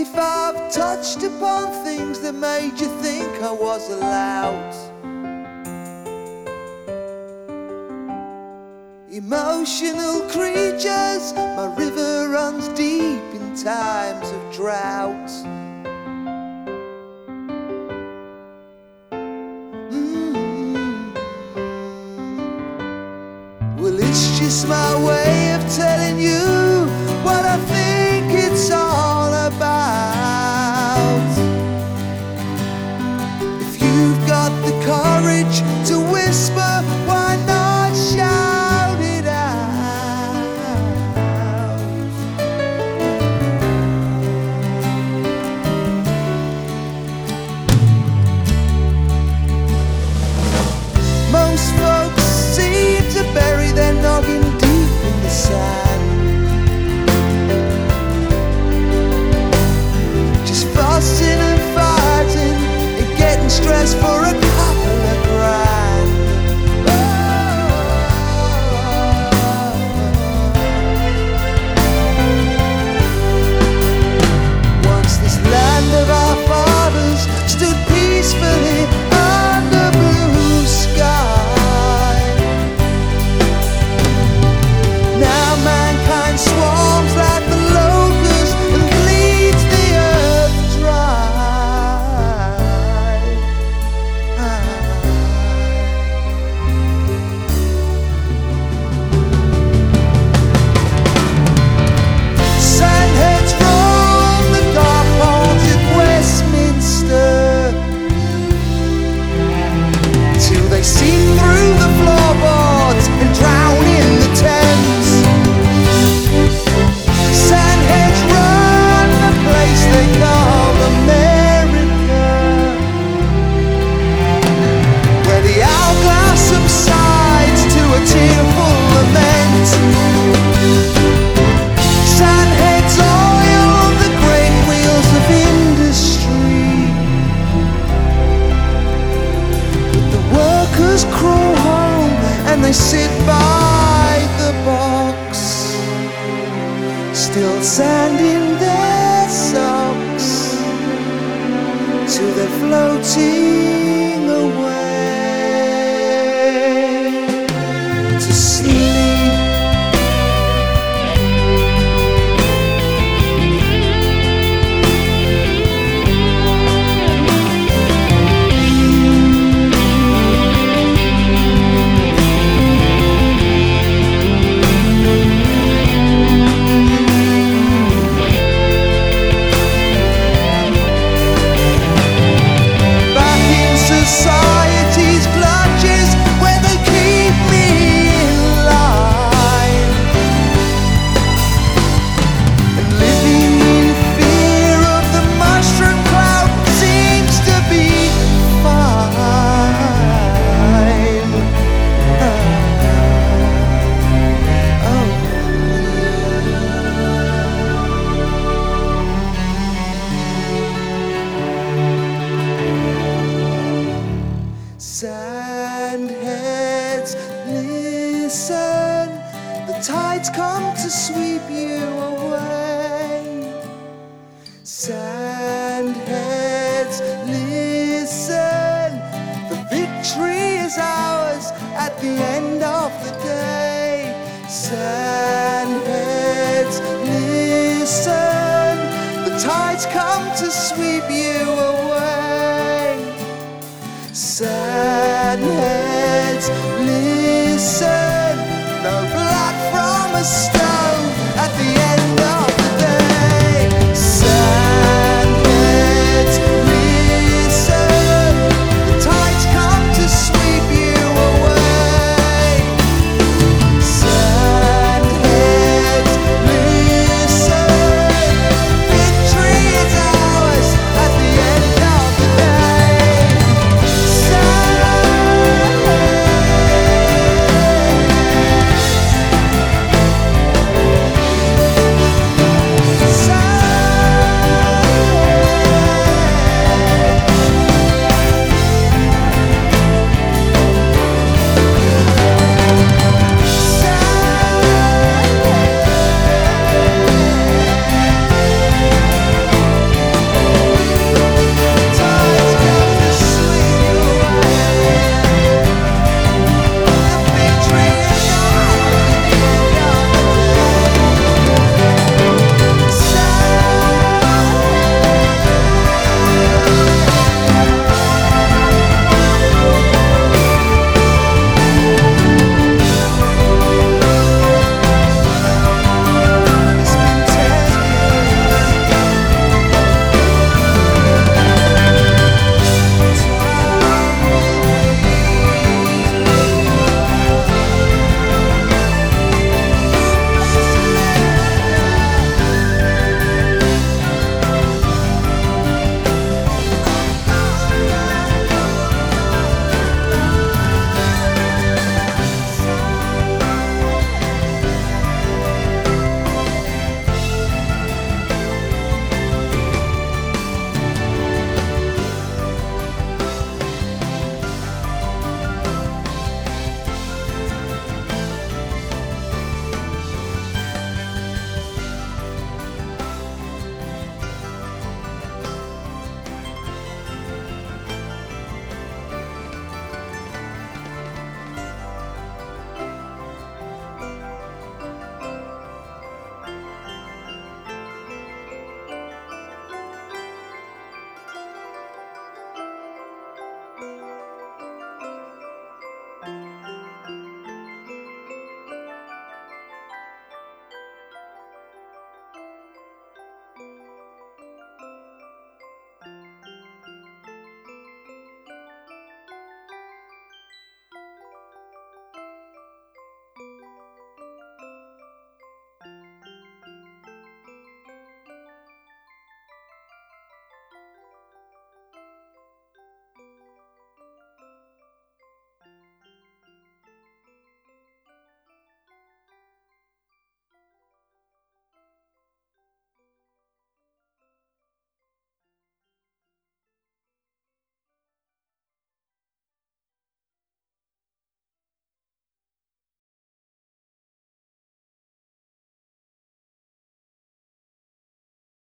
if I've touched upon things that made you think I was allowed. Emotional creatures, my river runs deep in times of drought. Well, it's just my way of telling you what I think it's all about. If you've got the courage to whisper, why not shout it out? Most folks seem to bury their noggin deep in the sand, just fussing and fighting and getting stressed for a couple of grand. Once this land of our fathers stood peacefully under blue sky. Now mankind swarms like the locust and bleeds the earth dry. Sandheads roam the dark halls at Westminster till they sing through the floorboards and drown in the Thames. Sandheads run the place they call America, where the hourglass subsides to a tearful lament. Sandheads oil the great wheels of industry, but the workers crawl home and they sit by the box, still sand in their socks, till they're floating away to sleep. Back in society's clutches, where they keep me in line, and living in fear of the mushroom cloud seems to be fine. Sandheads, listen, the tides come to sweep you away. Sandheads, listen, the victory is ours at the end of the day. Sandheads, listen, the tides come to sweep you away. Sandheads, listen, no blood from a stone.